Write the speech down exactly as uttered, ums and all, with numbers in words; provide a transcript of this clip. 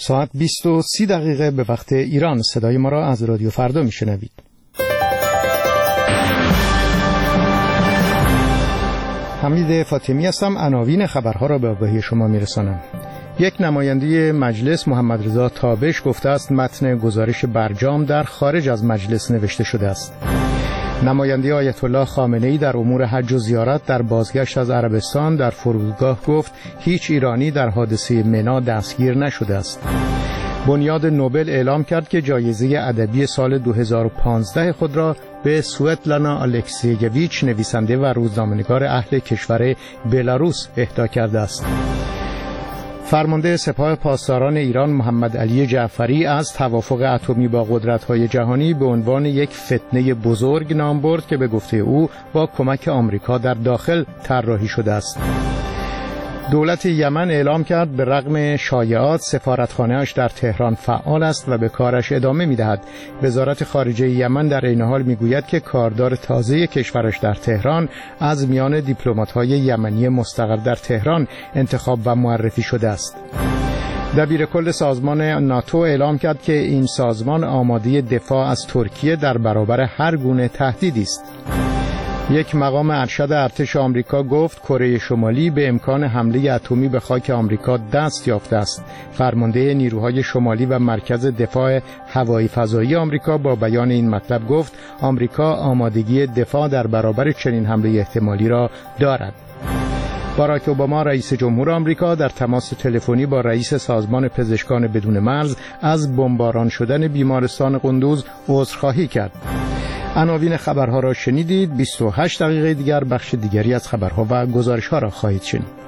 ساعت بیست و سی دقیقه به وقت ایران. صدای ما را از رادیو فردا میشنوید. حمید فاطمی هستم. عناوین خبرها را به آگاهی شما میرسانم. یک نماینده مجلس محمد رضا تابش گفته است متن گزارش برجام در خارج از مجلس نوشته شده است. نماینده آیت الله خامنه‌ای در امور حج و زیارت در بازگشت از عربستان در فرودگاه گفت هیچ ایرانی در حادثه منا دستگیر نشده است. بنیاد نوبل اعلام کرد که جایزه ادبی سال دو هزار و پانزده خود را به سوئتلانا الکسیویچ نویسنده و روزنامه‌نگار اهل کشور بلاروس اهدا کرده است. فرمانده سپاه پاسداران ایران محمد علی جعفری از توافق اتمی با قدرت‌های جهانی به عنوان یک فتنه بزرگ نام برد که به گفته او با کمک آمریکا در داخل طراحی شده است. دولت یمن اعلام کرد به رغم شایعات سفارتخانه‌اش در تهران فعال است و به کارش ادامه می‌دهد. وزارت خارجه یمن در این حال می‌گوید که کاردار تازه کشورش در تهران از میان دیپلمات‌های یمنی مستقر در تهران انتخاب و معرفی شده است. دبیرکل سازمان ناتو اعلام کرد که این سازمان آماده دفاع از ترکیه در برابر هر گونه تهدیدی است. یک مقام ارشد ارتش آمریکا گفت کره شمالی به امکان حمله اتمی به خاک آمریکا دست یافته است. فرمانده نیروهای شمالی و مرکز دفاع هوایی فضایی آمریکا با بیان این مطلب گفت آمریکا آمادگی دفاع در برابر چنین حمله احتمالی را دارد. باراک اوباما رئیس جمهور آمریکا در تماس تلفنی با رئیس سازمان پزشکان بدون مرز از بمباران شدن بیمارستان قندوز عذرخواهی کرد. عناوین خبرها را شنیدید. بیست و هشت دقیقه دیگر بخش دیگری از خبرها و گزارش‌ها را خواهید شنید.